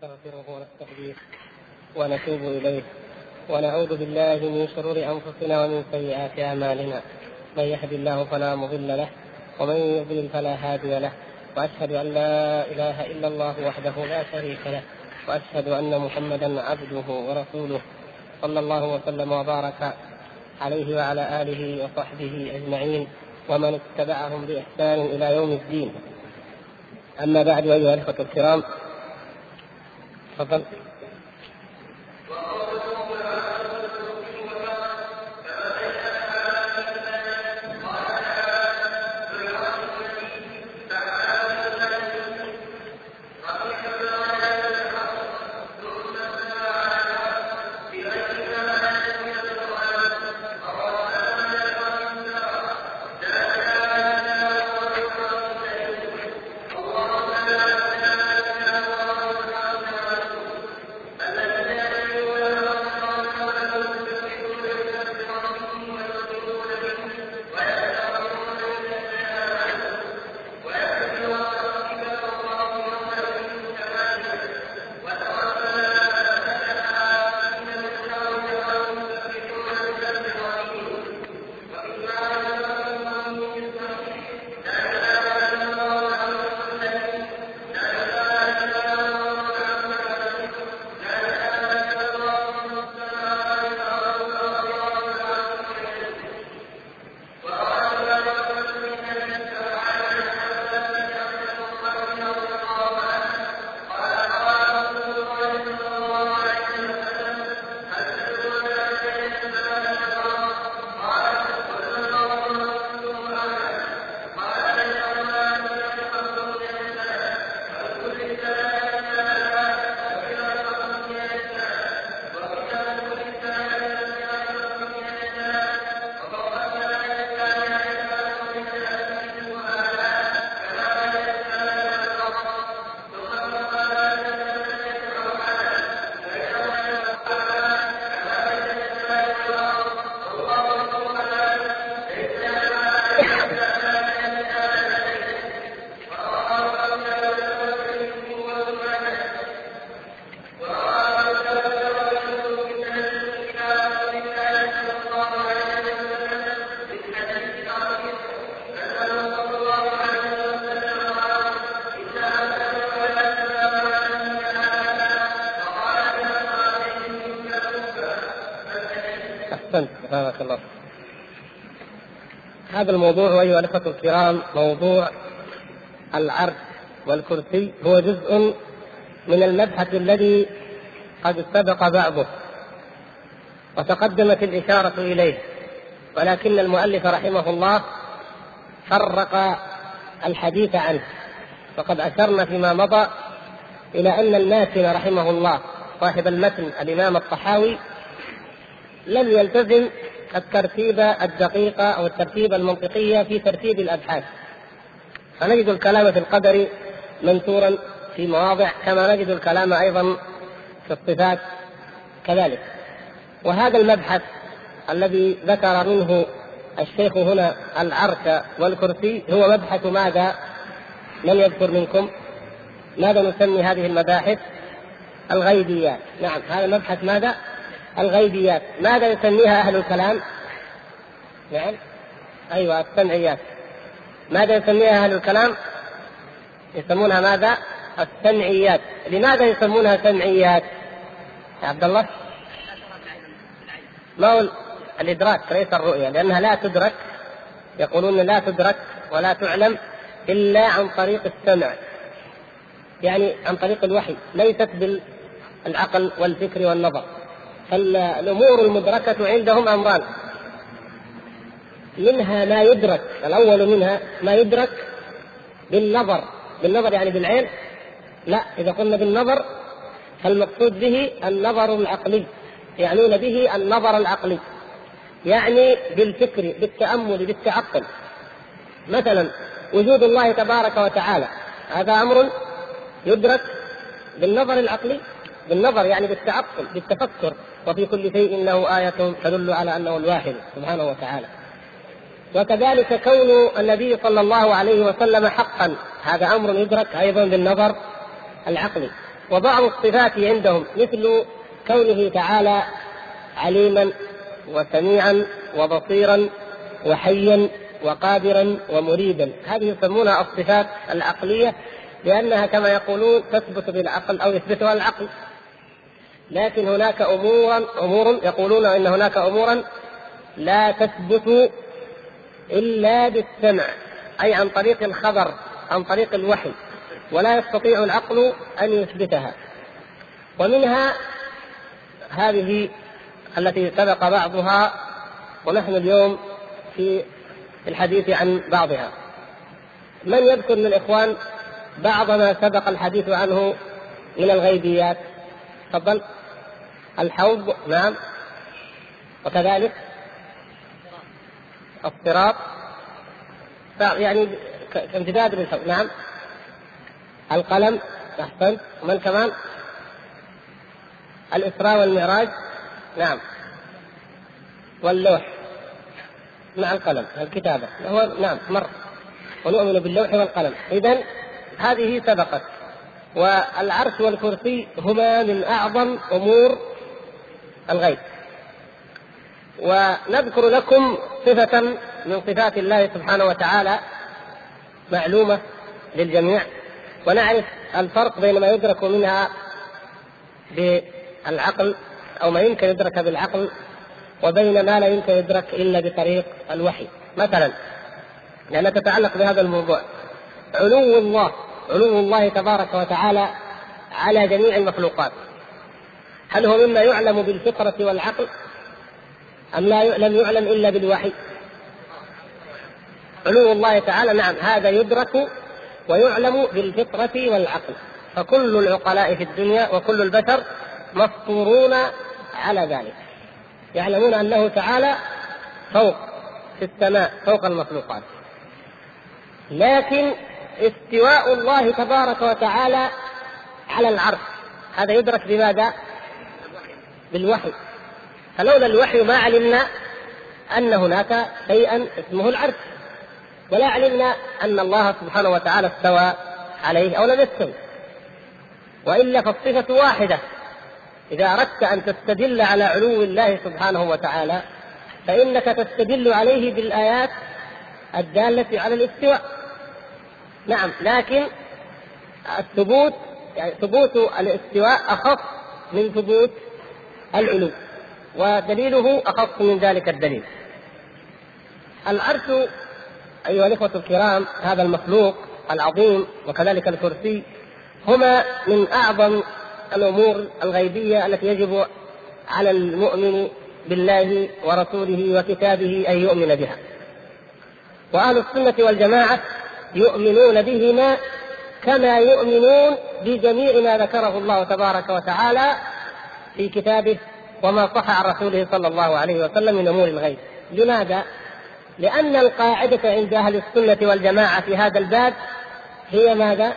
ونستغفره ونستهديه ونتوب إليه ونعوذ بالله من شرور أنفسنا ومن سيئات أعمالنا. من يهد الله فلا مضل له ومن يضلل فلا هادي له، وأشهد أن لا إله إلا الله وحده لا شريك له، وأشهد أن محمدا عبده ورسوله صلى الله وسلم وبارك عليه وعلى آله وصحبه أجمعين ومن اتبعهم بإحسان إلى يوم الدين. أما بعد، أيها الأخوة الكرام، تفضل. بارك الله. هذا الموضوع أيها الأخوة الكرام، موضوع العرش والكرسي، هو جزء من المبحث الذي قد سبق بعضه وتقدمت الإشارة إليه، ولكن المؤلف رحمه الله فرق الحديث عنه. وقد أشرنا فيما مضى إلى أن الماتن رحمه الله صاحب المتن الإمام الطحاوي لم يلتزم الترتيب الدقيق أو الترتيب المنطقي في ترتيب الأبحاث، فنجد الكلام في القدر منثورا في مواضع، كما نجد الكلام أيضا في الصفات كذلك. وهذا المبحث الذي ذكر منه الشيخ هنا العرش والكرسي هو مبحث ماذا؟ من يذكر منكم ماذا نسمي هذه المباحث؟ الغيبيات. نعم، هذا مبحث ماذا؟ الغيبيات. ماذا يسميها أهل الكلام؟ نعم، أيوة، السمعيات. ماذا يسميها أهل الكلام؟ يسمونها ماذا؟ السمعيات. لماذا يسمونها سمعيات يا عبد الله؟ ما هو الإدراك ليس الرؤية، لأنها لا تدرك، يقولون لا تدرك ولا تعلم إلا عن طريق السمع، يعني عن طريق الوحي، ليست بالعقل والفكر والنظر. فالأمور المدركة عندهم أمران، منها ما يدرك، الأول منها ما يدرك بالنظر يعني بالعين. لا، إذا قلنا بالنظر فالمقصود به النظر العقلي، يعنون به النظر العقلي، يعني بالفكر، بالتأمل، بالتعقل. مثلا وجود الله تبارك وتعالى، هذا أمر يدرك بالنظر العقلي، بالنظر يعني بالتعقل، بالتفكر. وفي كل شيء له آية تدل على أنه الواحد سبحانه وتعالى. وكذلك كون النبي صلى الله عليه وسلم حقا، هذا أمر يدرك أيضا بالنظر العقلي. وبعض الصفات عندهم مثل كونه تعالى عليما وسميعا وبصيرا وحيا وقادرا ومريدا، هذه يسمونها الصفات العقلية، لأنها كما يقولون تثبت بالعقل أو يثبتها العقل. لكن هناك أمور يقولون إن هناك أمورا لا تثبت إلا بالسمع، أي عن طريق الخبر، عن طريق الوحي، ولا يستطيع العقل أن يثبتها. ومنها هذه التي سبق بعضها، ونحن اليوم في الحديث عن بعضها. من يذكر من الإخوان بعض ما سبق الحديث عنه من الغيبيات؟ تفضل. الحوض، نعم، وكذلك الصراط، يعني امتداد بالحوض، نعم. القلم، أحسنت. ومن كمان؟ الإسراء والمعراج، نعم. واللوح مع القلم، الكتابة هو، نعم، مر. ونؤمن باللوح والقلم. إذن هذه سبقت. والعرش والكرسي هما من أعظم أمور الغيب. ونذكر لكم صفة من صفات الله سبحانه وتعالى معلومة للجميع، ونعرف الفرق بين ما يدرك منها بالعقل أو ما يمكن يدرك بالعقل وبين ما لا يمكن يدرك إلا بطريق الوحي. مثلا لأنها تتعلق بهذا الموضوع، علو الله تبارك وتعالى على جميع المخلوقات، هل هو مما يعلم بالفطرة والعقل أم لم يعلم إلا بالوحي؟ علو الله تعالى، نعم، هذا يدرك ويعلم بالفطرة والعقل. فكل العقلاء في الدنيا وكل البشر مفطورون على ذلك، يعلمون أنه تعالى فوق في السماء، فوق المخلوقات. لكن استواء الله تبارك وتعالى على العرش هذا يدرك بماذا؟ بالوحي. فلولا الوحي ما علمنا أن هناك شيئا اسمه العرش، ولا علمنا أن الله سبحانه وتعالى استوى عليه أو لم يستوي. وإلا فالصفة واحدة. إذا أردت أن تستدل على علو الله سبحانه وتعالى فإنك تستدل عليه بالآيات الدالة على الاستواء، نعم. لكن الثبوت، يعني ثبوت الاستواء أخف من ثبوت العلو، ودليله أخف من ذلك الدليل. العرش أيها الإخوة الكرام، هذا المخلوق العظيم وكذلك الكرسي هما من أعظم الأمور الغيبية التي يجب على المؤمن بالله ورسوله وكتابه أن يؤمن بها. وأهل السنة والجماعة يؤمنون بهما كما يؤمنون بجميع ما ذكره الله تبارك وتعالى في كتابه وما صح عن رسوله صلى الله عليه وسلم من أمور الغيب. لماذا؟ لأن القاعدة عند أهل السنة والجماعة في هذا الباب هي ماذا؟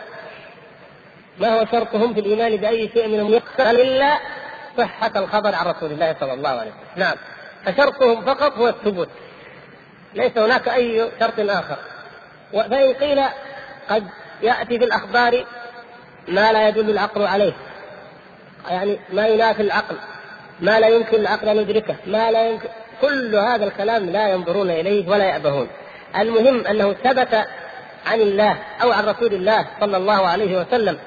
ما هو شرطهم في الإيمان بأي شيء من يقصر إلا صحة الخبر عن رسول الله صلى الله عليه وسلم، نعم. فشرطهم فقط هو الثبوت، ليس هناك أي شرط آخر. فإن قيل قد يأتي في الأخبار ما لا يدل العقل عليه، يعني ما ينافي العقل، ما لا يمكن العقل أن يدركه، ما لا يمكن، كل هذا الكلام لا ينظرون إليه ولا يأبهون. المهم أنه ثبت عن الله أو عن رسول الله صلى الله عليه وسلم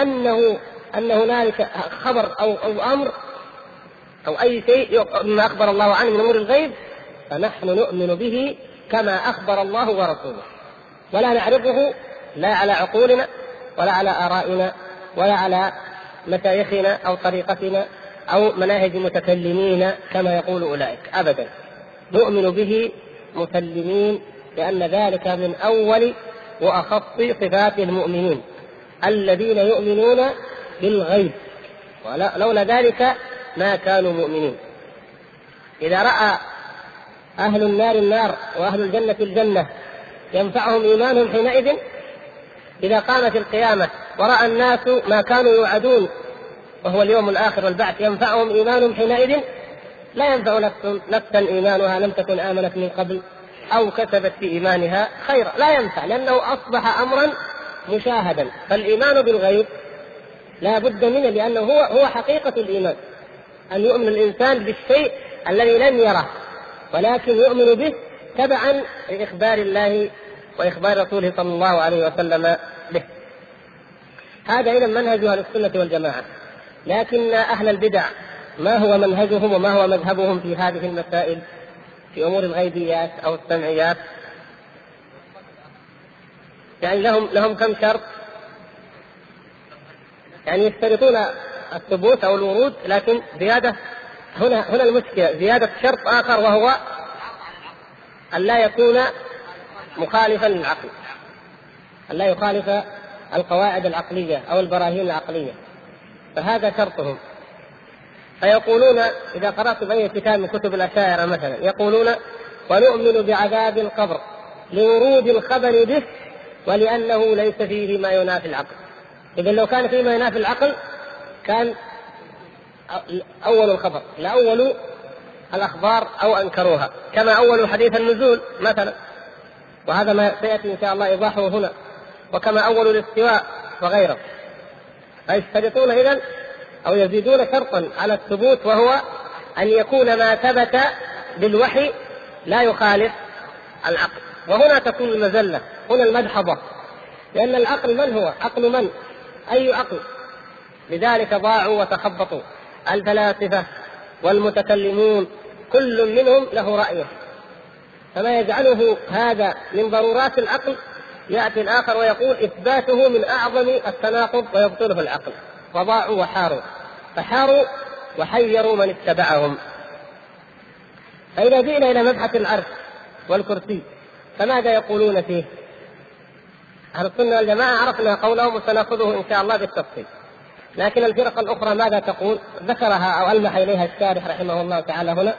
أن هنالك خبر أو أمر أو أي شيء مما أخبر الله عنه من أمور الغيب، فنحن نؤمن به كما أخبر الله ورسوله، ولا نعرضه لا على عقولنا ولا على آرائنا ولا على مشايخنا أو طريقتنا أو مناهج متكلمين كما يقول أولئك، أبدا. نؤمن به مسلمين، لأن ذلك من أول وأخص صفات المؤمنين الذين يؤمنون بالغيب، ولولا ذلك ما كانوا مؤمنين. إذا رأى أهل النار النار وأهل الجنة الجنة ينفعهم إيمانهم حينئذ؟ إذا قامت القيامة ورأى الناس ما كانوا يوعدون وهو اليوم الآخر والبعث ينفعهم إيمانهم حينئذ؟ لا ينفع نفسا إيمانها لم تكن آمنت من قبل أو كسبت في إيمانها خيرا، لا ينفع، لأنه أصبح أمرا مشاهدا. فالإيمان بالغيب لا بد منه، لأنه هو حقيقة الإيمان، أن يؤمن الإنسان بالشيء الذي لم يره ولكن يؤمن به تبعا لإخبار الله وإخبار رسوله صلى الله عليه وسلم به. هذا إذا منهج أهل السنة والجماعة. لكن أهل البدع ما هو منهجهم وما هو مذهبهم في هذه المسائل في أمور الغيبيات أو السمعيات؟ يعني لهم كم شرط؟ يعني يشترطون الثبوت أو الورود، لكن زيادة هنا المشكلة، زيادة شرط آخر وهو أن لا يكون مخالفا للعقل، أن لا يخالف القواعد العقلية أو البراهين العقلية، فهذا شرطهم. فيقولون إذا قرأت بأي كتاب من كتب الأشاعرة مثلا يقولون ونؤمن بعذاب القبر لورود الخبر به ولأنه ليس فيه ما ينافي العقل. إذن لو كان فيه ما ينافي العقل كان أول الخبر لا أول الأخبار أو أنكروها، كما أول حديث النزول مثلا، وهذا ما سيأتي إن شاء الله إيضاحه هنا، وكما أول الاستواء وغيره. فيشترطون إذن أو يزيدون شرطا على الثبوت، وهو أن يكون ما ثبت بالوحي لا يخالف العقل. وهنا تكون المزلة، هنا المدحضة، لأن العقل من هو؟ عقل من؟ أي عقل؟ لذلك ضاعوا وتخبطوا الفلاسفة والمتكلمون، كل منهم له رأيه، فما يجعله هذا من ضرورات العقل يأتي الآخر ويقول إثباته من أعظم التناقض ويبطله العقل. فضاعوا وحاروا، فحاروا وحيروا من اتبعهم. فإذا جئنا إلى مبحث العرش والكرسي فماذا يقولون فيه؟ أهل السنة والجماعة عرفنا قولهم وسنأخذه إن شاء الله بالتفصيل، لكن الفرق الأخرى ماذا تقول؟ ذكرها أو ألمح إليها الشارح رحمه الله تعالى هنا.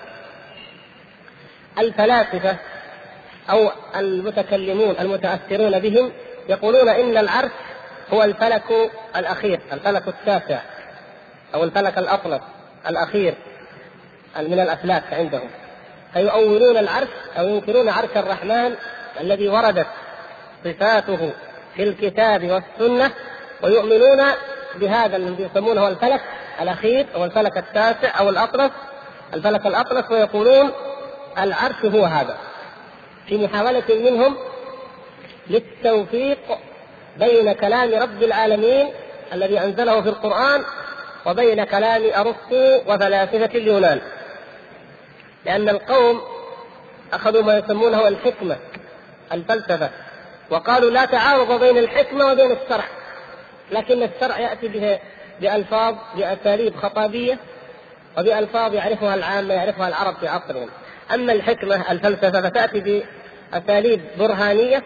الفلاسفة أو المتكلمون المتأثرون بهم يقولون إن العرش هو الفلك الأخير، الفلك التاسع أو الفلك الأطلس الأخير من الأفلاك عندهم، فيؤولون العرش أو ينكرون عرش الرحمن الذي وردت صفاته في الكتاب والسنة، ويؤمنون بهذا الذي يسمونه الفلك الأخير أو الفلك التاسع أو الأطلس، الفلك الأطلس، ويقولون العرش هو هذا، في محاولة منهم للتوفيق بين كلام رب العالمين الذي أنزله في القرآن وبين كلام أرسطو وفلاسفة اليونان، لأن القوم أخذوا ما يسمونه الحكمة الفلسفة، وقالوا لا تعارض بين الحكمة وبين الشرع، لكن الشرع يأتي بألفاظ بأساليب خطابية وبألفاظ يعرفها العامة يعرفها العرب في عصرهم. أما الحكمة الفلسفة فتأتي بأساليب برهانية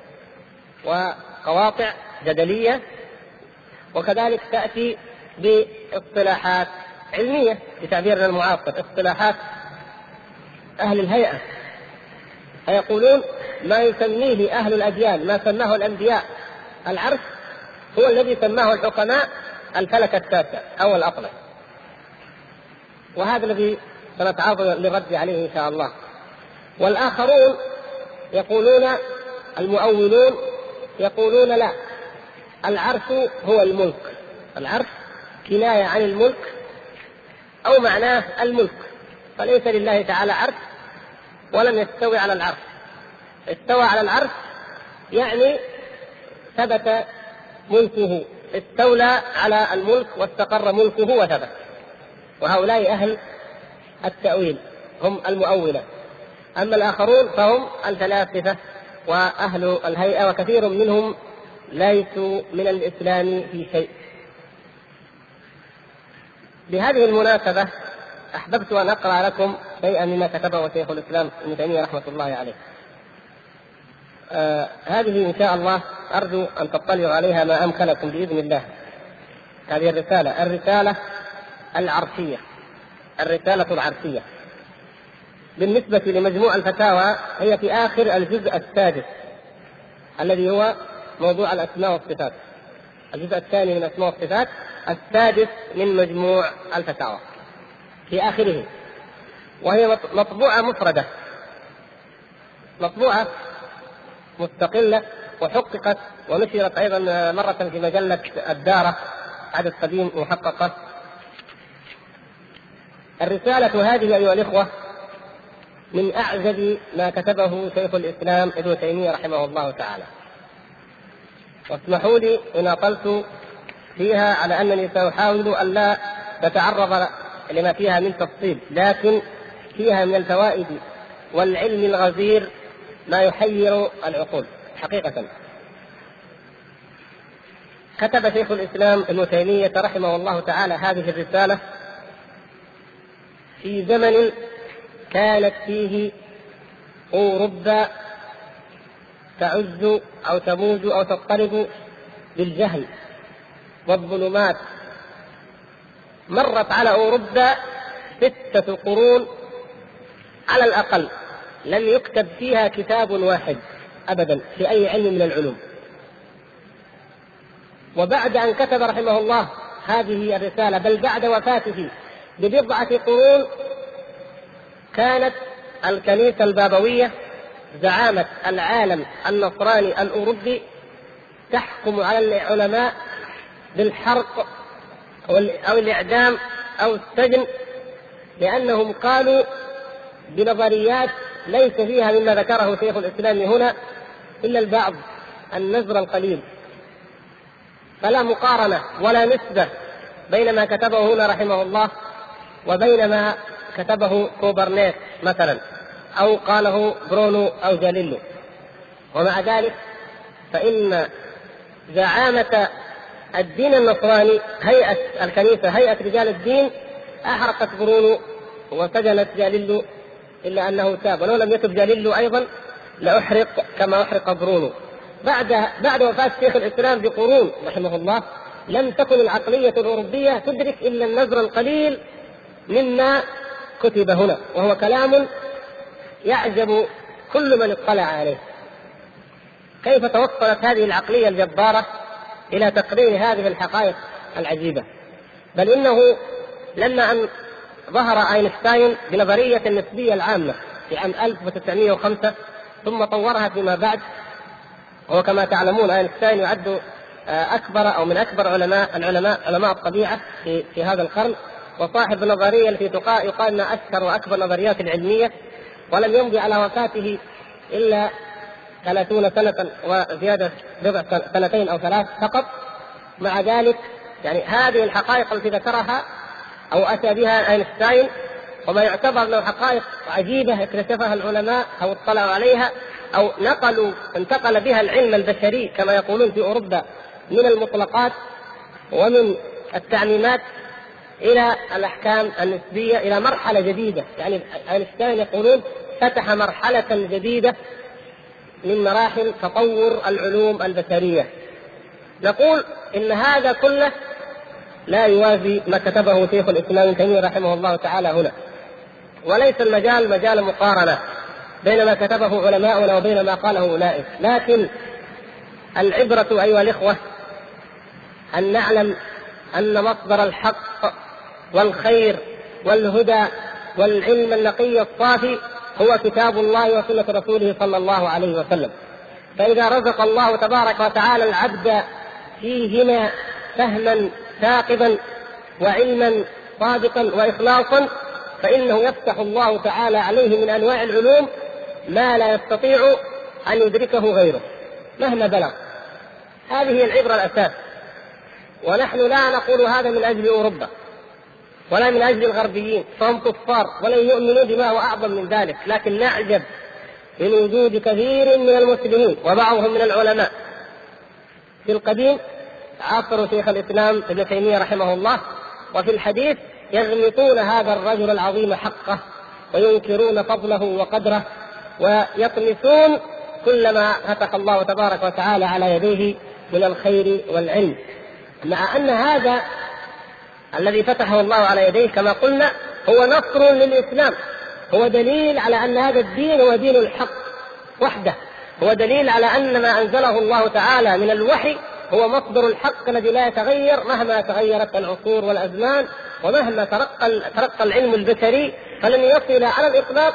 وقواطع جدلية، وكذلك تأتي باصطلاحات علمية بتعبيرنا المعاصر، اصطلاحات أهل الهيئة. فيقولون ما يسميه أهل الأديان ما سماه الأنبياء العرش هو الذي سماه الحكماء الفلك التاسع أو الأطلس، وهذا الذي سنتعرض للرد عليه إن شاء الله. والآخرون يقولون المؤولون يقولون لا، العرش هو الملك، العرش كناية عن الملك أو معناه الملك، فليس لله تعالى عرش ولم يستوي على العرش. استوى على العرش يعني ثبت ملكه، استولى على الملك واستقر ملكه وثبت. وهؤلاء أهل التأويل هم المؤولة. أما الآخرون فهم الفلاسفة وأهل الهيئة، وكثير منهم ليسوا من الإسلام في شيء. بهذه المناسبة أحببت أن أقرأ لكم شيئا مما كتبه شيخ الإسلام ابن تيمية رحمة الله عليه. هذه إن شاء الله أرجو أن تطلعوا عليها ما أمكنكم بإذن الله. هذه الرسالة العرشية، الرسالة العرشية بالنسبة لمجموع الفتاوى هي في آخر الجزء السادس الذي هو موضوع الأسماء والصفات، الجزء الثاني من الأسماء والصفات السادس من مجموع الفتاوى في آخره، وهي مطبوعة مفردة، مطبوعة مستقلة، وحققت ونشرت أيضا مرة في مجلة الدارة عدد قديم محققة. الرسالة هذه أيها الإخوة من أعجب ما كتبه شيخ الإسلام ابن تيمية رحمه الله تعالى، واسمحوا لي إن أطلت فيها على أنني سأحاول أن لا تتعرض لما فيها من تفصيل، لكن فيها من الفوائد والعلم الغزير ما يحير العقول حقيقة. كتب شيخ الإسلام ابن تيمية رحمه الله تعالى هذه الرسالة في زمن كانت فيه أوروبا تعز أو تموج أو تضطرب بالجهل والظلمات. مرت على أوروبا 6 قرون على الأقل لم يكتب فيها كتاب واحد أبدا في أي علم من العلوم. وبعد أن كتب رحمه الله هذه الرسالة، بل بعد وفاته ب9 قرون، كانت الكنيسة البابوية زعامة العالم النصراني الأوروبي تحكم على العلماء بالحرق أو الإعدام أو السجن، لأنهم قالوا بنظريات ليس فيها مما ذكره شيخ الإسلام هنا إلا البعض النزر القليل. فلا مقارنة ولا نسبة بين ما كتبه هنا رحمه الله وبين ما كتبه كوبرنيك مثلا أو قاله برونو أو جاليلو. ومع ذلك فإن زعامة الدين النصراني هيئة الكنيسة، هيئة رجال الدين، أحرقت برونو وسجنت جاليلو، إلا أنه تاب، ولو لم يتب جاليلو أيضا لأحرق كما أحرق برونو. بعد وفاة شيخ الإسلام بقرون رحمه الله لم تكن العقلية الأوروبية تدرك إلا النظر القليل مما كتب هنا، وهو كلام يعجب كل من اطلع عليه. كيف توصلت هذه العقلية الجبارة إلى تقرير هذه الحقائق العجيبة؟ بل إنه لما أن ظهر أينشتاين بنظرية النسبية العامة في عام 1905 ثم طورها فيما بعد، وهو كما تعلمون أينشتاين يعد أكبر أو من أكبر علماء الطبيعة في هذا القرن، وصاحب النظرية التي يقال أنها أشهر وأكبر النظريات العلمية، ولم يمضي على وفاته إلا 30 سنة وزيادة 2 أو 3 فقط. مع ذلك يعني هذه الحقائق التي ذكرها أو أتى بها أينشتاين وما يعتبر له حقائق عجيبة اكتشفها العلماء أو اطلعوا عليها أو انتقل بها العلم البشري كما يقولون في أوروبا من المطلقات ومن التعميمات إلى الأحكام النسبية، إلى مرحلة جديدة. يعني أينشتاين يقولون فتح مرحلة جديدة من مراحل تطور العلوم البشرية. نقول إن هذا كله لا يوازي ما كتبه شيخ الإسلام ابن تيمية رحمه الله تعالى هنا، وليس المجال مجال مقارنة بين ما كتبه علماؤنا وبين ما قاله أولئك، لكن العبرة أيها الإخوة أن نعلم أن مصدر الحق والخير والهدى والعلم النقي الصافي هو كتاب الله وسنة رسوله صلى الله عليه وسلم. فإذا رزق الله تبارك وتعالى العبد فيهما فهما ثاقبا وعلما صادقا وإخلاصا، فإنه يفتح الله تعالى عليه من أنواع العلوم ما لا يستطيع أن يدركه غيره مهما بلغ. هذه هي العبرة الأساس. ونحن لا نقول هذا من أجل أوروبا ولا من أجل الغربيين، فهم كفار ولن يؤمنوا بما هو أعظم من ذلك، لكن نعجب من وجود كثير من المسلمين وبعضهم من العلماء في القديم عاصروا شيخ الإسلام ابن تيمية رحمه الله، وفي الحديث يغمطون هذا الرجل العظيم حقه وينكرون فضله وقدره ويطمسون كل ما فتح الله تبارك وتعالى على يديه من الخير والعلم، مع أن هذا الذي فتحه الله على يديه كما قلنا هو نصر للإسلام، هو دليل على أن هذا الدين هو دين الحق وحده، هو دليل على أن ما أنزله الله تعالى من الوحي هو مصدر الحق الذي لا يتغير مهما تغيرت العصور والأزمان ومهما ترقى العلم البشري، فلن يصل على الإطلاق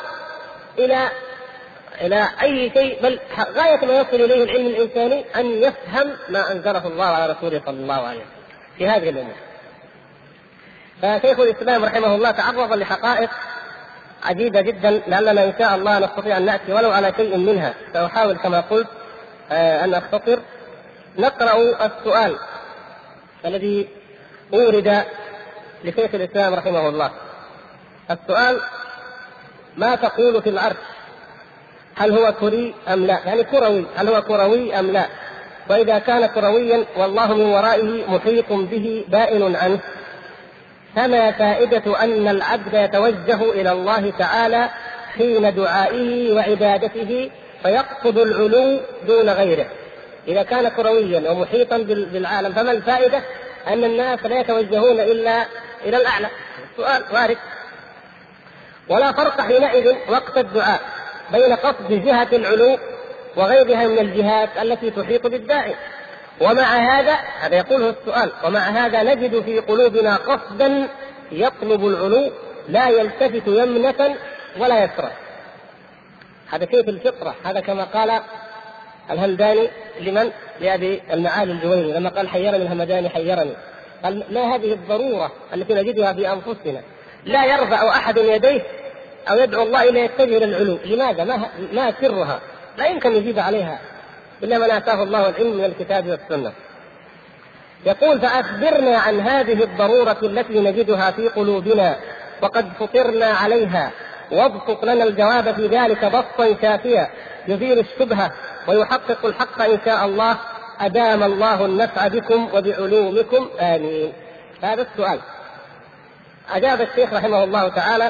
إلى أي شيء، بل غاية ما يصل إليه العلم الإنساني أن يفهم ما أنزله الله على رسوله صلى الله عليه وسلم. في هذه الأمور. فشيخ الإسلام رحمه الله تعرض لحقائق عديدة جدا، لعلنا إن شاء الله نستطيع أن نأتي ولو على شيء منها. سأحاول كما قلت أن أختصر. نقرأ السؤال الذي أورد لشيخ الإسلام رحمه الله. السؤال: ما تقول في العرش؟ هل هو كري أم لا؟ يعني كروي، هل هو كروي أم لا؟ وإذا كان كرويا والله من ورائه محيط به بائن عنه، فما فائدة أن العبد يتوجه إلى الله تعالى حين دعائه وعبادته فيقصد العلو دون غيره؟ إذا كان كرويا ومحيطا بالعالم فما الفائدة أن الناس لا يتوجهون إلا إلى الأعلى؟ سؤال وارد. ولا فرق حينئذ وقت الدعاء بين قصد جهة العلو وغيرها من الجهات التي تحيط بالداعي. ومع هذا يقوله السؤال: ومع هذا نجد في قلوبنا قصدا يطلب العلو لا يلتفت يمنة ولا يسرى. هذا كيف الفطرة. هذا كما قال الهمداني لأبي المعالي الجويني لما قال: حيرني الهمداني حيرني. قال: ما هذه الضرورة التي نجدها في أنفسنا؟ لا يرفع أحد يديه أو يدعو الله إلا يتجه إلى العلو. لماذا؟ ما سرها؟ لا يمكن يجيب عليها إلا من آتاه الله العلم من الكتاب والسنة. يقول: فأخبرنا عن هذه الضرورة التي نجدها في قلوبنا وقد فطرنا عليها، وابسط لنا الجواب في ذلك بسطا شافيا يزيل الشبهة ويحقق الحق إن شاء الله. أدام الله النفع بكم وبعلومكم آمين. هذا السؤال. أجاب الشيخ رحمه الله تعالى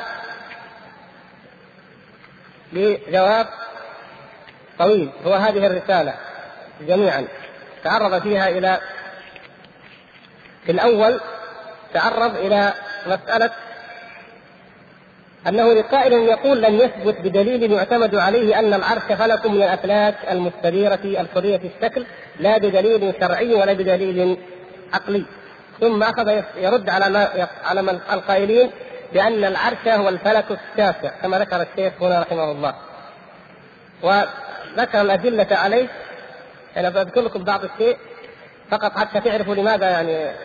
بجواب طويل، هو هذه الرسالة جميعا تعرض فيها إلى، في الأول تعرض إلى مسألة أنه لقائل يقول: لم يثبت بدليل يعتمد عليه أن العرش فلك من الأفلاك المستديرة الحرية الشكل، لا بدليل شرعي ولا بدليل عقلي. ثم أخذ يرد على القائلين بأن العرش هو الفلك التاسع كما ذكر الشيخ هنا رحمه الله، وذكر الأدلة عليه. أنا بذكر لكم بعض الشيء فقط حتى تعرفوا لماذا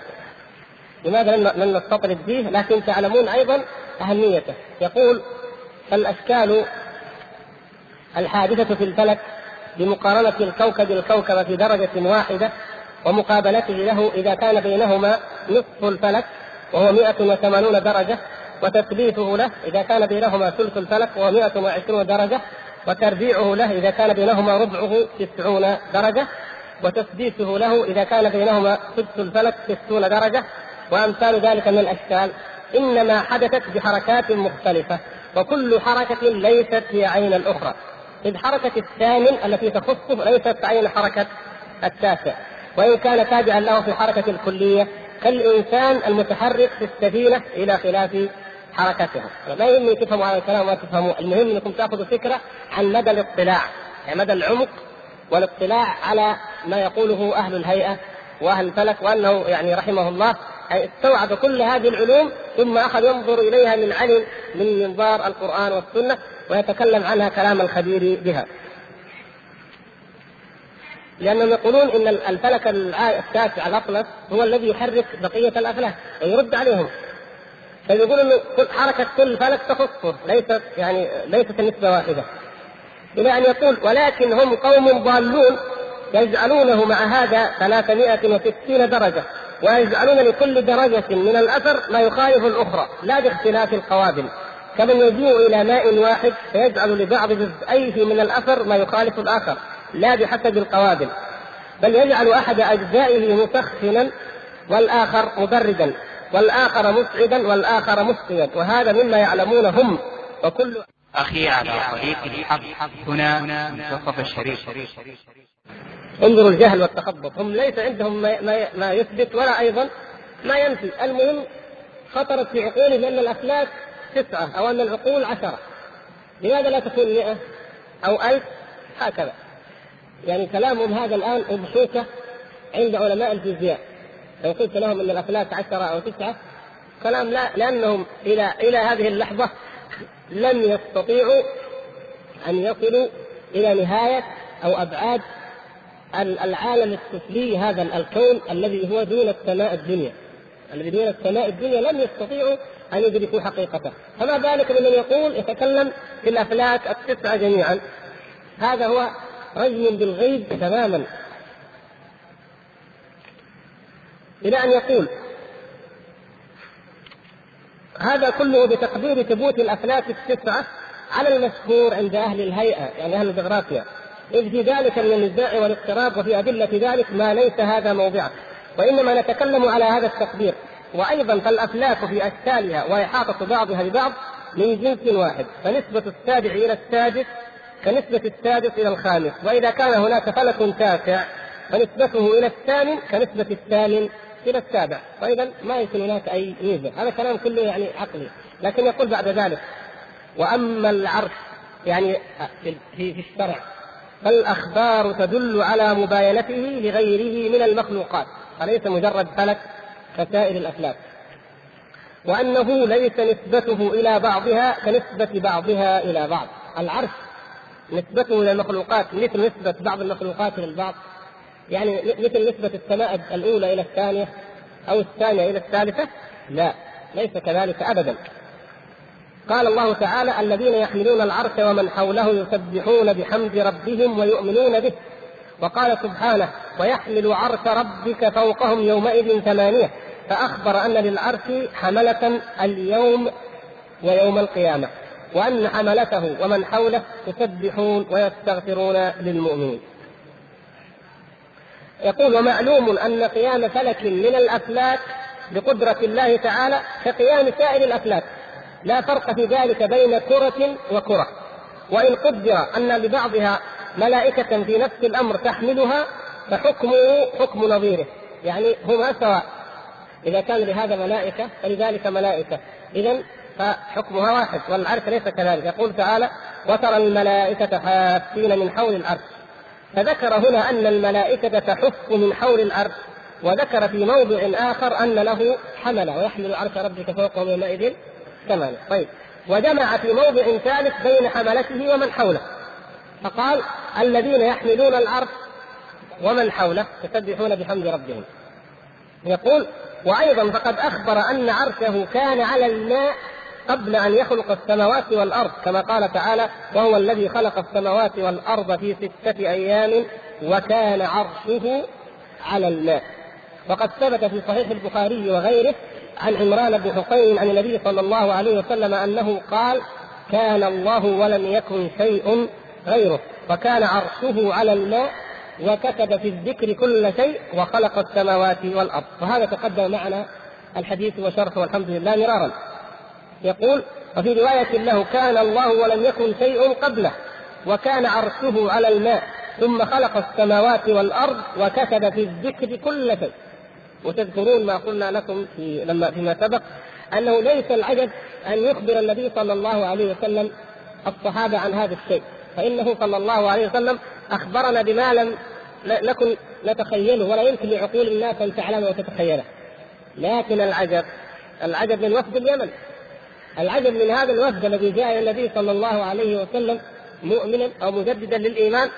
لم نستطرد فيه، لكن تعلمون أيضا أهميته. يقول: الأشكال الحادثة في الفلك بمقارنة الكوكب في درجة واحدة ومقابلته له إذا كان بينهما نصف الفلك وهو 180 درجة، وتثليثه له إذا كان بينهما ثلث الفلك وهو 120 درجة، وتربيعه له إذا كان بينهما ربعه 90 درجة، وتسديسه له إذا كان بينهما سدس الفلك 60 درجة، وأمثال ذلك من الأشكال، إنما حدثت بحركات مختلفة، وكل حركة ليست هي عين الأخرى، إذ حركة الثامن التي تخصه ليست عين حركة التاسع، وإن كان تابعا له في حركة الكلية كالإنسان المتحرك في السفينة إلى خلاف حركتها. لا يهم تفهموا على الكلام ما تفهموا، المهم أنكم تأخذوا فكرة عن مدى الاطلاع، يعني مدى العمق والاطلاع على ما يقوله أهل الهيئة وأهل الفلك، وأنه يعني رحمه الله استوعب كل هذه العلوم ثم أخذ ينظر إليها من علم من منظار القرآن والسنة ويتكلم عنها كلام الخبير بها. لأنهم يقولون إن الفلك التاسع الأطلس هو الذي يحرك بقية الأفلاك، ويرد عليهم فيقول إنه حركة كل فلك تخصه، ليست النسبة واحدة، إلى أن يقول: ولكن هم قوم ضالون يجعلونه مع هذا 360 درجة، ويجعلون لكل درجة من الأثر ما يخالف الأخرى لا باختلاف القوابل، كمن يجيء إلى ماء واحد فيجعل لبعض جزئيه من الأثر ما يخالف الآخر لا بحسب القوابل، بل يجعل أحد أجزائه مسخنا والآخر مبردا والآخر مسعدا والآخر مسقيا، وهذا مما يعلمون هم. وكل أخي على طريق الحق هنا منتصف الشريف. انظروا الجهل والتخبط، هم ليس عندهم ما يثبت ولا أيضا ما ينفي. المهم خطرت في عقولهم أن الأفلاك 9 أو أن العقول 10، لماذا لا تكون 100 أو 1000 هكذا؟ يعني كلامهم هذا الآن أبحوثة عند علماء الفيزياء. لو قلت لهم أن الأفلاك 10 أو 9 كلام لا، لأنهم إلى هذه اللحظة لم يستطيعوا أن يصلوا إلى نهاية أو أبعاد العالم السفلي، هذا الكون الذي هو دون السماء الدنيا، الذي دون السماء الدنيا لم يستطيعوا أن يدركوا حقيقته، فما بالك بمن يقول يتكلم في الأفلاك التسعة جميعا؟ هذا هو رجم بالغيب تماما. إلى أن يقول هذا كله بتقدير ثبوت الأفلاك التسعة على المشهور عند أهل الهيئة، يعني أهل الجغرافيا، إذ في ذلك من النزاع والاضطراب، وفي أدلة ذلك ما ليس هذا موضعه، وإنما نتكلم على هذا التقدير. وأيضا فالأفلاك في أشكالها وإحاطة بعضها ببعض من جنس واحد، فنسبة السابع إلى السادس كنسبة السادس إلى الخامس، وإذا كان هناك فلك تاسع فنسبته إلى الثامن كنسبة الثامن إلى السابع، وإذا ما يكون هناك أي ميزة. هذا كلام كله يعني عقلي. لكن يقول بعد ذلك وأما العرش يعني في الشرع فالأخبار تدل على مباينته لغيره من المخلوقات، وليس مجرد فلك كسائر الأفلاك، وأنه ليس نسبته إلى بعضها كنسبة بعضها إلى بعض. العرش نسبته إلى المخلوقات مثل نسبة بعض المخلوقات للبعض، يعني مثل نسبة السماء الأولى إلى الثانية أو الثانية إلى الثالثة؟ لا، ليس كذلك أبدا. قال الله تعالى الذين يحملون العرش ومن حوله يسبحون بحمد ربهم ويؤمنون به. وقال سبحانه ويحمل عرش ربك فوقهم يومئذ ثمانية، فأخبر أن للعرش حملة اليوم ويوم القيامة، وأن حملته ومن حوله يسبحون ويستغفرون للمؤمنين. يقول ومعلوم أن قيام فلك من الأفلاك بقدرة الله تعالى كقيام سائر الأفلاك، لا فرق في ذلك بين كرة وكرة، وإن قدر أن لبعضها ملائكة في نفس الأمر تحملها فحكمه حكم نظيره، يعني هما سواء، إذا كان لهذا ملائكة فلذلك ملائكة، إذن فحكمها واحد. والعرش ليس كذلك. يقول تعالى وترى الملائكة حافين من حول العرش، فذكر هنا أن الملائكة تحف من حول العرش، وذكر في موضع آخر أن له حملة ويحمل عرش ربك فوقهم يومئذ ثمانية. طيب، وجمع في موضع ثالث بين حملته ومن حوله، فقال الذين يحملون العرش ومن حوله يسبحون بحمد ربهم. يقول وأيضا فقد أخبر أن عرشه كان على الماء قبل أن يخلق السماوات والأرض، كما قال تعالى وهو الذي خلق السماوات والأرض في 6 أيام وكان عرشه على الماء. وقد ثبت في صحيح البخاري وغيره عن عمران بن حسين عن النبي صلى الله عليه وسلم أنه قال كان الله ولم يكن شيء غيره، وكان عرشه على الماء، وكتب في الذكر كل شيء، وخلق السماوات والأرض. وهذا تقدم معنا الحديث وشرحه والحمد لله مرارا. يقول وفي رواية له كان الله ولم يكن شيء قبله، وكان عرشه على الماء، ثم خلق السماوات والأرض، وكتب في الذكر كل شيء. وتذكرون ما قلنا لكم فيما سبق أنه ليس العجب أن يخبر النبي صلى الله عليه وسلم الصحابة عن هذا الشيء، فإنه صلى الله عليه وسلم أخبرنا بما لم نكن نتخيله ولا يمكن لعقول الناس أن تعلمه وتتخيله. لكن العجب من وفد اليمن، العجب من هذا الوفد الذي جاء إلى النبي صلى الله عليه وسلم مؤمنا أو مجددا للإيمان،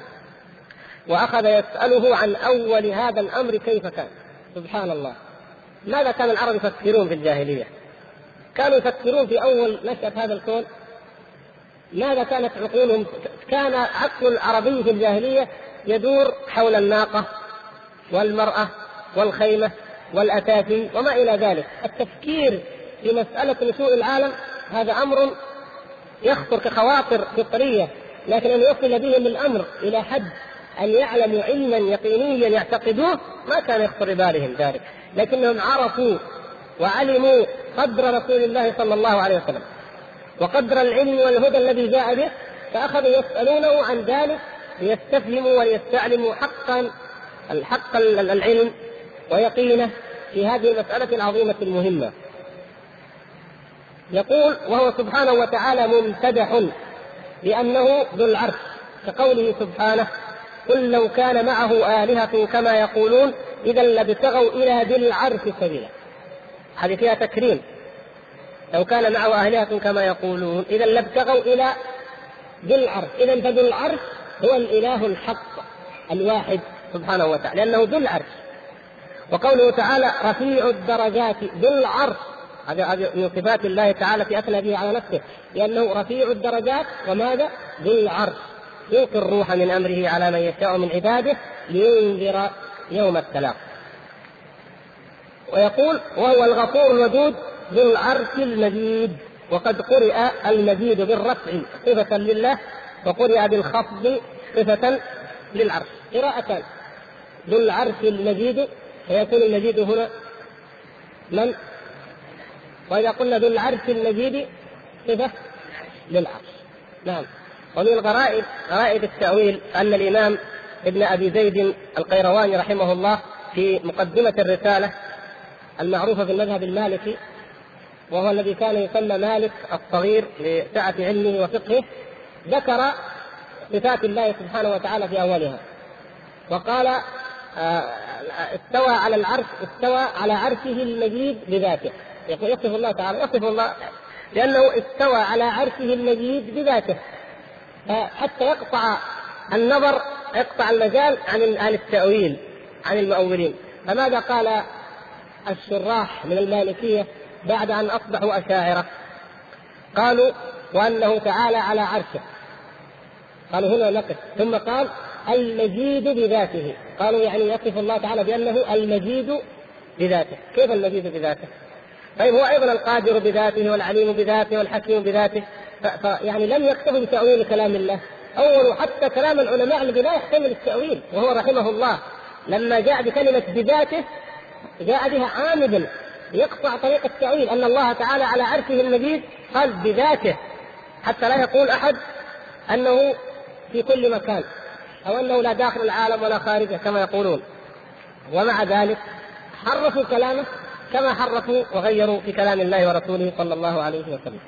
وأخذ يسأله عن أول هذا الأمر كيف كان. سبحان الله، ماذا كان العرب يفكرون في الجاهلية؟ كانوا يفكرون في أول نشأة هذا الكون، ماذا كانت عقولهم؟ كان عقل العربي في الجاهلية يدور حول الناقة والمرأة والخيمة والأتاتي وما إلى ذلك. التفكير في مسألة نشوء العالم هذا أمر يخطر كخواطر فطرية، لكن أن يصل بهم الأمر إلى حد أن يعلموا علما يقينيا يعتقدوه ما كان يخطر بالهم ذلك، لكنهم عرفوا وعلموا قدر رسول الله صلى الله عليه وسلم وقدر العلم والهدى الذي جاء به، فأخذوا يسألونه عن ذلك ليستفهموا وليستعلموا الحق العلم ويقينه في هذه المسألة العظيمة المهمة. يقول وهو سبحانه وتعالى ممتدح لأنه ذو العرش، كقوله سبحانه قل لو كان معه آلهة كما يقولون إذا لابتغوا إلى ذي العرش سبيلا. هذه فيها تكريم، لو كان معه آلهة كما يقولون إذا لابتغوا إلى ذي العرش. إذا فذو العرش هو الإله الحق الواحد سبحانه وتعالى، لأنه ذو العرش. وقوله تعالى رفيع الدرجات ذو العرش، هذه من صفات الله تعالى في أثنى به على نفسه، لأنه رفيع الدرجات وماذا؟ ذو العرش، يلقي الروح من أمره على من يشاء من عباده لينذر يوم التلاق. ويقول وهو الغفور الودود ذو العرش المجيد. وقد قرئ المجيد بالرفع صفة لله، وقرئ بالخفض صفة للعرش، قراءتان. ذو العرش المجيد، فيكون المجيد هنا من؟ وإذا قلنا ذو العرش المجيد صفة للعرش. نعم. ومن غرائب التأويل أن الإمام ابن أبي زيد القيرواني رحمه الله في مقدمة الرسالة المعروفة في المذهب المالكي، وهو الذي كان يسمى مالك الصغير لسعة علمه وفقهه، ذكر صفات الله سبحانه وتعالى في أولها، وقال استوى على العرش، استوى على عرشه المجيد بذاته. يصف الله تعالى، يصف الله لأنه استوى على عرشه المجيد بذاته، حتى يقطع النظر، يقطع المجال عن التأويل عن المؤولين. فماذا قال الشراح من المالكية بعد أن أصبحوا أشاعرة؟ قالوا وأنه تعالى على عرشه، قالوا هنا نقف، ثم قال المجيد بذاته، قالوا يعني يصف الله تعالى بأنه المجيد بذاته. كيف المجيد بذاته؟ طيب هو أيضا القادر بذاته والعليم بذاته والحكيم بذاته، يعني لم يكتفوا بتأويل كلام الله. أول حتى كلام العلماء الذي لا يحتمل التأويل، وهو رحمه الله لما جاء بكلمة بذاته جاء بها عامدا يقطع طريق التأويل، أن الله تعالى على عرشه المجيد قال بذاته، حتى لا يقول أحد أنه في كل مكان أو أنه لا داخل العالم ولا خارجه كما يقولون. ومع ذلك حرفوا كلامه كما حرفوا وغيروا في كلام الله ورسوله صلى الله عليه وسلم.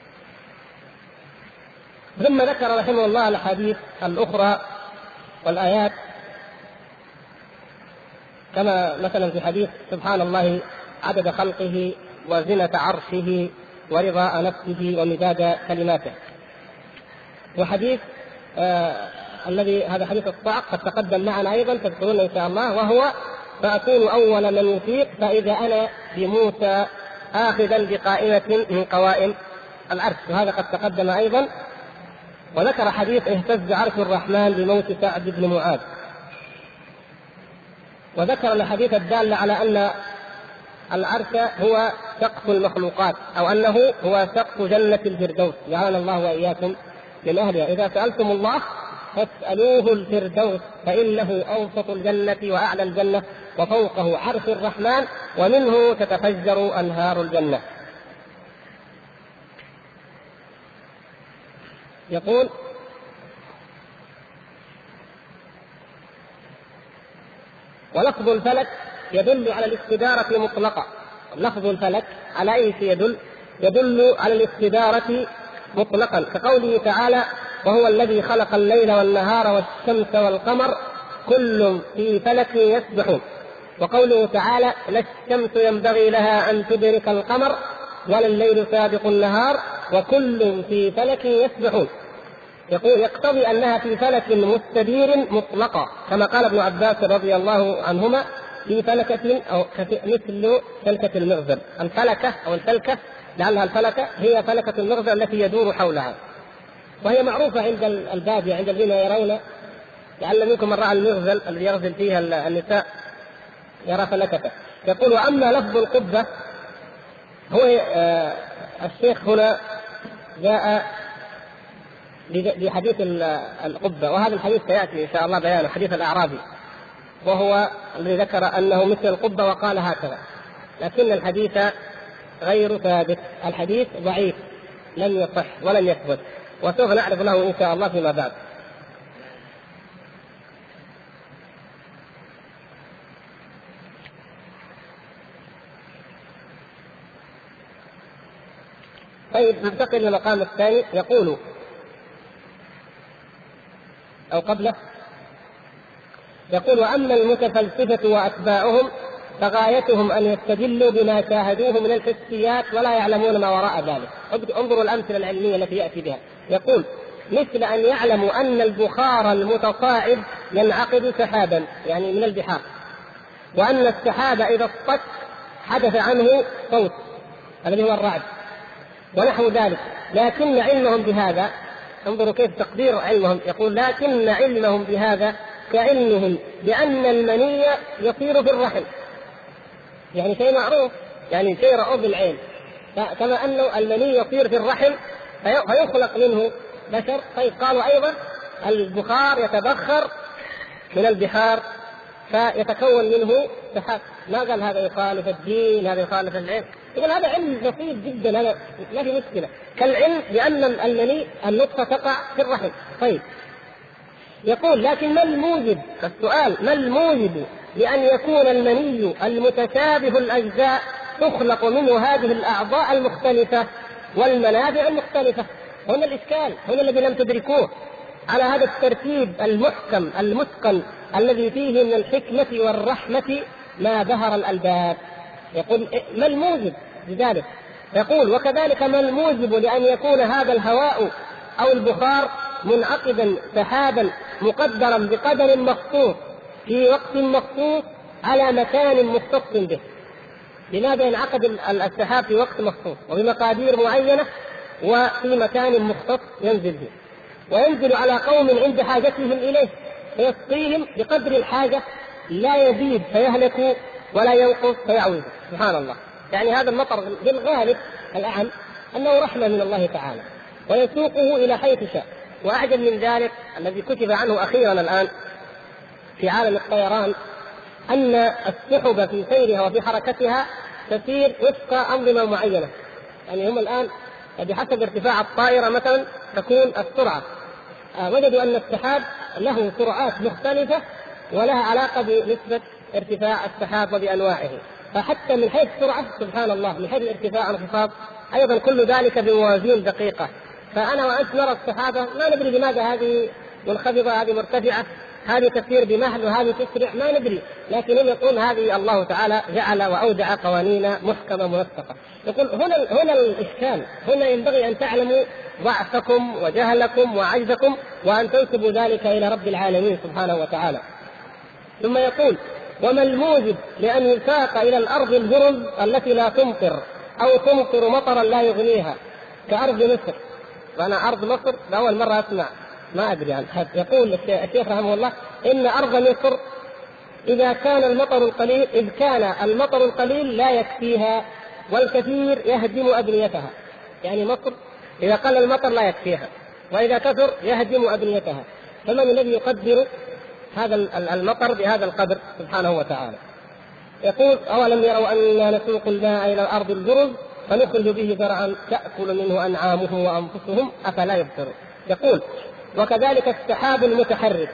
ثم ذكر رحمه الله الأحاديث الأخرى والآيات، كما مثلا في حديث سبحان الله عدد خلقه وزنة عرشه ورضاء نفسه ومداد كلماته. وحديث الذي هذا حديث الصعق قد تقدم معنا أيضا تذكرون إن شاء الله، وهو فأكون أول من يفيق فإذا أنا بموسى آخذا بقائمة من قوائم العرش، وهذا قد تقدم أيضا. وذكر حديث اهتز عرش الرحمن بموت سعد بن معاذ. وذكر الحديث الدال على أن العرش هو سقف المخلوقات، أو أنه هو سقف جنة الفردوس، جعلنا الله وإياكم من أهلها. إذا سألتم الله فاسألوه الفردوس فإنه أوسط الجنة وأعلى الجنة وفوقه عرش الرحمن ومنه تتفجر أنهار الجنة. يقول ولفظ الفلك يدل على الاستدارة مطلقة. لفظ الفلك على أي شيء يدل على الاستدارة مطلقا، كقوله تعالى وهو الذي خلق الليل والنهار والشمس والقمر كل في فلك يسبحون. وقوله تعالى لا الشمس ينبغي لها أن تدرك القمر ولا الليل سابق النهار وكل في فلك يسبحون. يقول يقتضي أنها في فلك مستدير مطلقة، كما قال ابن عباس رضي الله عنهما في فلكة أو مثل فلكة المغزل. الفلكة أو الفلكة لعلها الفلكة هي فلكة المغزل التي يدور حولها، وهي معروفة عند البادية عند الذين يرون، لعل منكم من رأى المغزل الذي يغزل فيها النساء يرى فلكته. يقول وأما لفظ القبة هو الشيخ هنا جاء بحديث القبة، وهذا الحديث سيأتي إن شاء الله بيانه، حديث الأعرابي، وهو الذي ذكر أنه مثل القبة وقال هكذا، لكن الحديث غير ثابت، الحديث ضعيف لم يصح ولم يثبت، وسوف نعرف له إن شاء الله فيما بعد. طيب ننتقل للمقام الثاني. يقول أو قبله يقول وأما المتفلسفة وأتباعهم فغايتهم أن يستدلوا بما شاهدوه من الحسيات ولا يعلمون ما وراء ذلك. انظروا الأمثلة العلمية التي يأتي بها. يقول مثل أن يعلموا أن البخار المتصاعد ينعقد سحابا يعني من البحار، وأن السحاب إذا اصطك حدث عنه صوت الذي هو الرعد ونحو ذلك. لكن علمهم بهذا، انظروا كيف تقدير علمهم، يقول لكن علمهم بهذا كعلمهم بأن المني يطير في الرحم، يعني شيء معروف، يعني شيء رؤوف بالعين، كما أنه المني يطير في الرحم فيخلق منه بشر. طيب قالوا أيضا البخار يتبخر من البحار فيتكون منه سحاب. ما قال هذا يخالف الدين، هذا يخالف العلم، يقول هذا علم بسيط جدا، هذا ما في مشكلة، كالعلم بأن المني النطفة تقع في الرحم. طيب يقول لكن ما الموجب، السؤال ما الموجب لأن يكون المني المتشابه الأجزاء تخلق منه هذه الأعضاء المختلفة والمنابع المختلفة؟ هنا الإشكال، هنا الذي لم تدركوه على هذا الترتيب المحكم المتقن الذي فيه من الحكمة والرحمة ما بهر الألباب. يقول ما الموجب لذلك؟ يقول وكذلك ما الموجب لأن يكون هذا الهواء أو البخار منعقدا سحابا مقدرا بقدر مخصوص في وقت مخصوص على مكان مختص به. لماذا ينعقد السحاب في وقت مخصوص وبمقادير معينة وفي مكان مختص ينزل به، وينزل على قوم عند حاجتهم إليه فيسقيهم بقدر الحاجة، لا يزيد فيهلكوا ولا ينقص فيعوز. سبحان الله، يعني هذا المطر بالغالب الأعم أنه رحمة من الله تعالى ويسوقه إلى حيث شاء. وأعجب من ذلك الذي كتب عنه أخيرا الآن في عالم الطيران أن السحب في سيرها وفي حركتها تسير وفق أنظمة معينة. يعني هم الآن بحسب ارتفاع الطائرة مثلا تكون السرعة، وجدوا أن السحاب له سرعات مختلفة ولها علاقة بنسبة ارتفاع السحاب وبأنواعه، فحتى من حيث السرعة سبحان الله من حيث الارتفاع والانخفاض أيضا كل ذلك بموازين دقيقة. فأنا وأنت نرى السحابة ما ندري لماذا هذه منخفضة هذه مرتفعة، هذه تسير بمهل وهذه تسرع، ما ندري، لكن هم يقول هذه الله تعالى جعل وأودع قوانين محكمة منسقة. يقول هنا الإشكال، هنا ينبغي أن تعلموا ضعفكم وجهلكم وعجزكم وأن تنسبوا ذلك إلى رب العالمين سبحانه وتعالى. ثم يقول وما الموجب لأن يساق إلى الأرض البرز التي لا تمطر أو تمطر مطرا لا يغنيها كأرض مصر. وأنا أرض مصر لأول مرة أسمع، ما أدري عنه. يقول الشيخ رحمه الله إن أرض مصر إذا كان المطر القليل لا يكفيها والكثير يهدم أبنيتها. يعني مصر إذا قل المطر لا يكفيها وإذا كثر يهدم أبنيتها، فمن الذي يقدر هذا المطر بهذا القدر سبحانه وتعالى؟ يقول أولم يروا أننا نسوق الماء إلى الأرض البرز فنخرج به زرعا تأكل منه أنعامهم وأنفسهم أفلا يبصرون. يقول وكذلك السحاب المتحرك،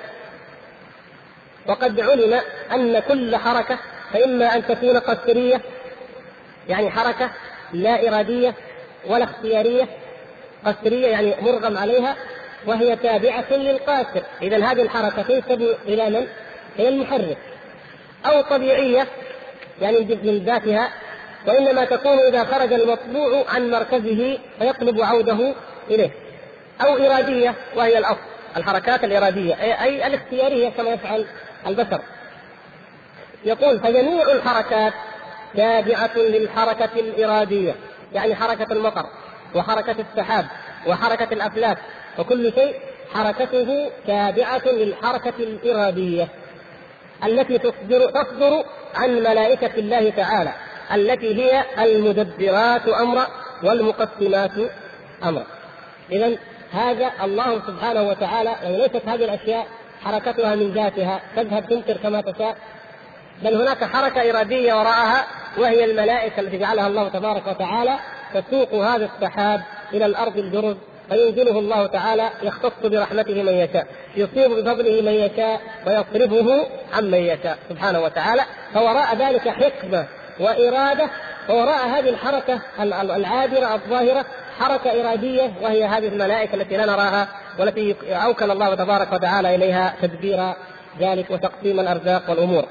وقد علم أن كل حركة فإما أن تكون قسرية يعني حركة لا إرادية ولا اختيارية، قسرية يعني مرغم عليها وهي تابعة للقاسر، إذن هذه الحركة تنسب إلى من؟ هي المحرك، أو طبيعية يعني من ذاتها وإنما تكون إذا خرج المطبوع عن مركزه فيطلب عوده إليه، أو إرادية وهي الأصل الحركات الإرادية أي الاختيارية كما يفعل البشر. يقول فجميع الحركات تابعة للحركة الإرادية، يعني حركة المطر وحركة السحاب وحركة الأفلاك وكل شيء حركته تابعة للحركة الإرادية التي تصدر عن ملائكة الله تعالى التي هي المدبرات أمرا والمقسمات أمرا. إذن هذا الله سبحانه وتعالى، يعني ليست هذه الأشياء حركتها من ذاتها تذهب تمطر كما تشاء، بل هناك حركة إرادية وراءها وهي الملائكة التي جعلها الله تبارك وتعالى تسوق هذا السحاب إلى الأرض الجرز فينزله الله تعالى يختص برحمته من يشاء، يصيب بفضله من يشاء ويصرفه عن من يشاء سبحانه وتعالى. فوراء ذلك حكمة وإرادة، ووراء هذه الحركة العابرة الظاهرة حركة إرادية وهي هذه الملائكة التي لا نراها والتي أوكل الله تبارك وتعالى إليها تدبير ذلك وتقسيم الأرزاق والأمور.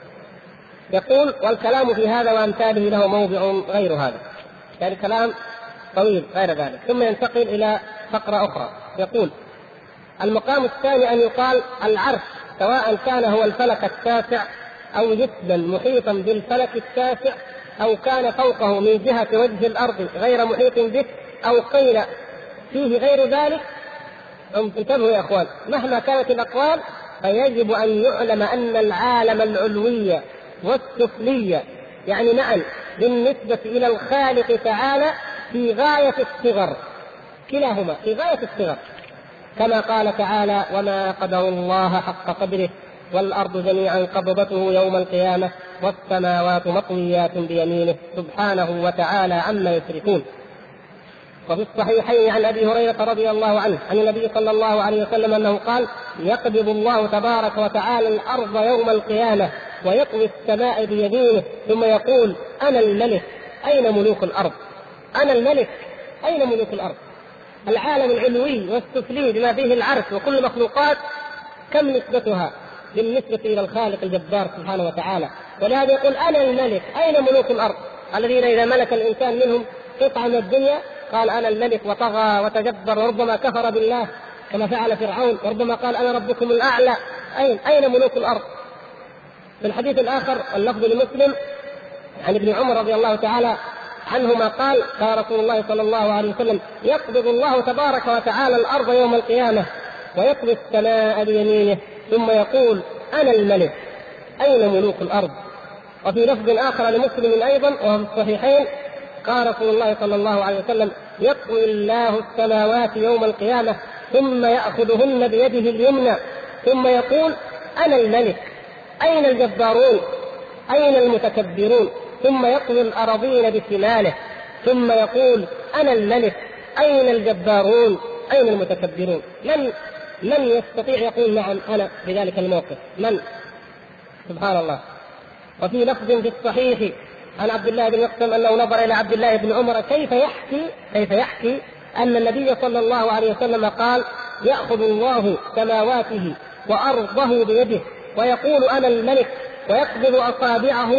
يقول والكلام في هذا وأمثاله له موضع غير هذا، يعني كلام طويل غير ذلك. ثم ينتقل إلى فقرة أخرى يقول المقام الثاني أن يقال العرش سواء كان هو الفلك التاسع أو جسدا محيطا بالفلك التاسع، أو كان فوقه من جهة وجه الأرض غير محيط به، أو قيل فيه غير ذلك. انتبهوا يا أخوان، مهما كانت الأقوال فيجب أن يعلم أن العالم العلوي والسفلي يعني معا بالنسبة إلى الخالق تعالى في غاية الصغر، كلاهما في غاية الصغر، كما قال تعالى: وما قدر الله حق قدره والأرض جميعا قبضته يوم القيامة والسماوات مطويات بيمينه سبحانه وتعالى عما يشركون. وفي الصحيحين عن أبي هريرة رضي الله عنه عن النبي صلى الله عليه وسلم أنه قال: يقبض الله تبارك وتعالى الأرض يوم القيامة ويطوي السماء بيمينه ثم يقول: أنا الملك أين ملوك الأرض؟ أنا الملك أين ملوك الأرض؟ العالم العلوي والسفلي بما فيه العرش وكل المخلوقات كم نسبتها بالنسبة إلى الخالق الجبار سبحانه وتعالى؟ ولهذا يقول: أنا الملك أين ملوك الأرض؟ الذين إذا ملك الإنسان منهم قطعة من الدنيا قال أنا الملك وطغى وتجبر وربما كفر بالله كما فعل فرعون، وربما قال أنا ربكم الأعلى. أين ملوك الأرض؟ في الحديث الآخر اللفظ لمسلم عن ابن عمر رضي الله تعالى عنهما قال: قال رسول الله صلى الله عليه وسلم: يقبض الله تبارك وتعالى الأرض يوم القيامة ويطوي السماء بيمينه ثم يقول: أنا الملك أين ملوك الأرض؟ وفي لفظ آخر لمسلم أيضا وهو في الصحيحين قال رسول الله صلى الله عليه وسلم: يطوي الله السماوات يوم القيامة ثم يأخذهن بيده اليمنى ثم يقول: أنا الملك أين الجبارون أين المتكبرون؟ ثم يطوي الأراضين بشماله ثم يقول: أنا الملك أين الجبارون أين المتكبرون؟ من يستطيع يقول نعم أنا في ذلك الموقف؟ من؟ سبحان الله. وفي لفظ في الصحيح عن عبد الله بن مقسم أنه نظر إلى عبد الله بن عمر كيف يحكي أن النبي صلى الله عليه وسلم قال: يأخذ الله سماواته وأرضه بيده ويقول: أنا الملك، ويقبض أصابعه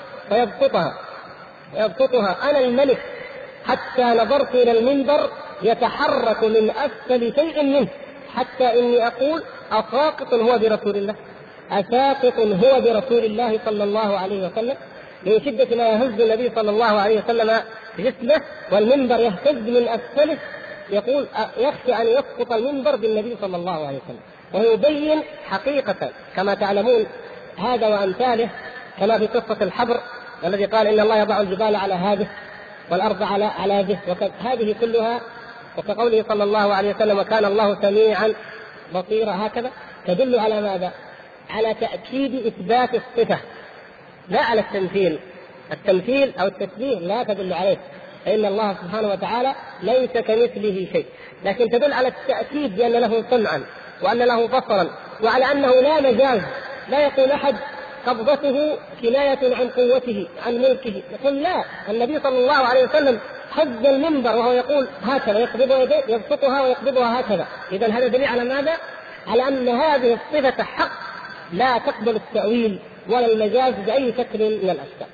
ويبسطها أنا الملك، حتى نظرت إلى المنبر يتحرك من أسفل شيء منه حتى إني أقول: أساقط هو برسول الله، أساقط هو برسول الله صلى الله عليه وسلم، من شدة ما يهز النبي صلى الله عليه وسلم جسمه والمنبر يهتز من أسفله، يقول يخشى أن يسقط المنبر بالنبي صلى الله عليه وسلم. ويبين حقيقة كما تعلمون هذا وأمثاله، كما في قصة الحبر الذي قال: إن الله يضع الجبال على هذه والأرض على هذه، هذه كلها، وكقوله صلى الله عليه وسلم: وكان الله سميعا بصيرا، هكذا تدل على ماذا؟ على تأكيد إثبات الصفة لا على التمثيل. التمثيل أو التشبيه لا تدل عليه، فإن الله سبحانه وتعالى ليس كمثله شيء، لكن تدل على التأكيد بأن له سمعا وأن له بصرا وعلى أنه لا مجاز. لا يقول أحد قبضته كناية عن قوته عن ملكه، يقول لا، النبي صلى الله عليه وسلم حج المنبر وهو يقول هكذا، يقبض يديه يبسطها ويقبضها هكذا. إذن هذا دليل على ماذا؟ على أن هذه الصفة حق لا تقبل التأويل ولا المجاز بأي شكل من الأشكال.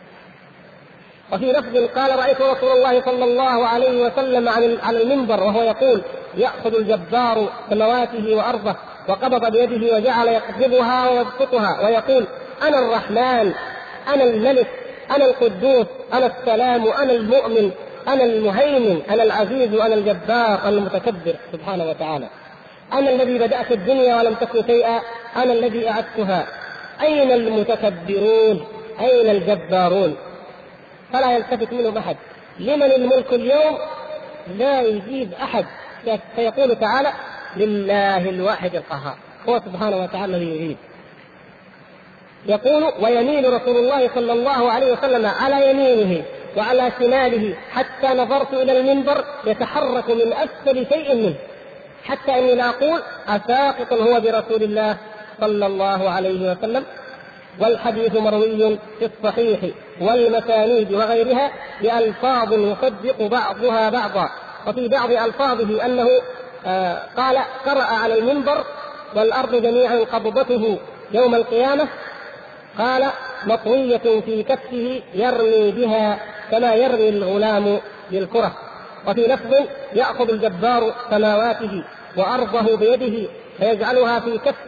وفي لفظ قال: رأيت رسول الله صلى الله عليه وسلم على المنبر وهو يقول: يأخذ الجبار سماواته وأرضه وقبض بيده وجعل يقبضها ويبسطها ويقول: أنا الرحمن أنا الملك أنا القدوس أنا السلام أنا المؤمن أنا المهيمن أنا العزيز أنا الجبار أنا المتكبر سبحانه وتعالى. أنا الذي بدأت الدنيا ولم تكن شيئا أنا الذي أعدتها. أين المتكبرون أين الجبارون؟ فلا يلتفت منهم أحد. لمن الملك اليوم؟ لا يجيب أحد، فيقول تعالى: لله الواحد القهار، هو سبحانه وتعالى الذي يجيب. يقول: ويمين رسول الله صلى الله عليه وسلم على يمينه وعلى شماله حتى نظرت إلى المنبر يتحرك من أسفل شيء منه، حتى إني لا أقول: أساقط هو برسول الله صلى الله عليه وسلم. والحديث مروي في الصحيح والمسانيد وغيرها بألفاظ يصدق بعضها بعضا. وفي بعض ألفاظه أنه قال: قرأ على المنبر والأرض جميعا قبضته يوم القيامة، قال: مطوية في كفه يرمي بها كما يرمي الغلام بالكرة. وفي لفظ: يأخذ الجبار سماواته وأرضه بيده فيجعلها في كفه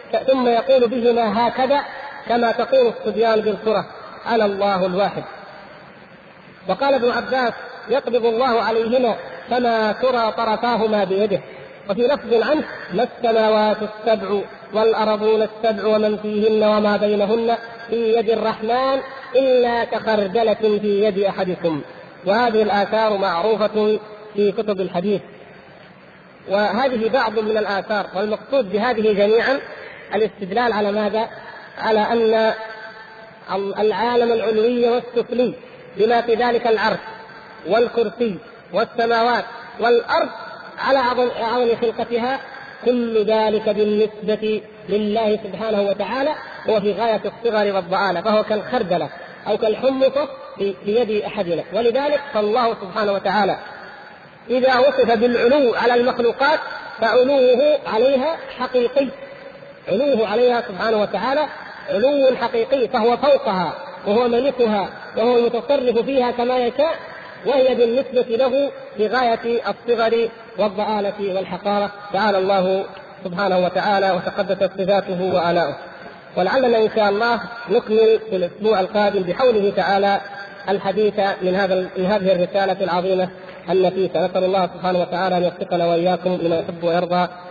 ثم يقول بهما هكذا كما تقول الصبيان بالكرة: أنا الله الواحد. وقال ابن عباس: يقبض الله عليهما فما ترى طرفاهما بيده. وفي لفظ عنه: ما السماوات السبع والأرضون السبع ومن فيهن وما بينهن في يد الرحمن إلا كخردلة في يد أحدكم. وهذه الآثار معروفة في كتب الحديث. وهذه بعض من الآثار، والمقصود بهذه جميعا الاستدلال على ماذا؟ على أن العالم العلوي والسفلي بما في ذلك العرش والكرسي والسماوات والأرض على عظم خلقتها، كل ذلك بالنسبة لله سبحانه وتعالى هو في غاية الصغر والضآلة، فهو كالخردلة أو كالحمصة في يد أحدنا. ولذلك فالله سبحانه وتعالى إذا وصف بالعلو على المخلوقات فعلوه عليها حقيقي، علوه عليها سبحانه وتعالى علو حقيقي، فهو فوقها وهو ملكها وهو المتصرف فيها كما يشاء، وهي بالنسبة له بغاية الصغر والضآلة والحقارة. تعالى الله سبحانه وتعالى وتقدست صفاته وآلاؤه. ولعلنا إن شاء الله نكمل في الأسبوع القادم بحوله تعالى الحديث من هذه الرسالة العظيمة النفيسة. نسأل الله سبحانه وتعالى أن يوفقنا وإياكم لما يحب ويرضى